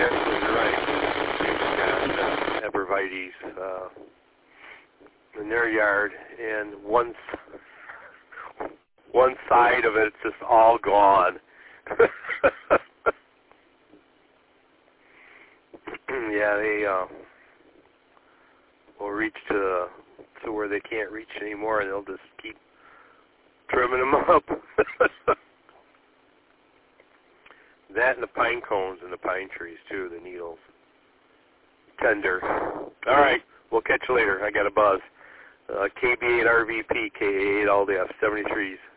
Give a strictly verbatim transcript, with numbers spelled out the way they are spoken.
absolutely right. They've got uh, Abrevieties uh, in their yard, and one one side of it's just all gone. Yeah, they uh, will reach to to where they can't reach anymore, and they'll just keep trimming them up. That and the pine cones and the pine trees, too, the needles. Tender. All right, we'll catch you later. I got a buzz. Uh, K B eight R V P, K A eight all day, seventy trees.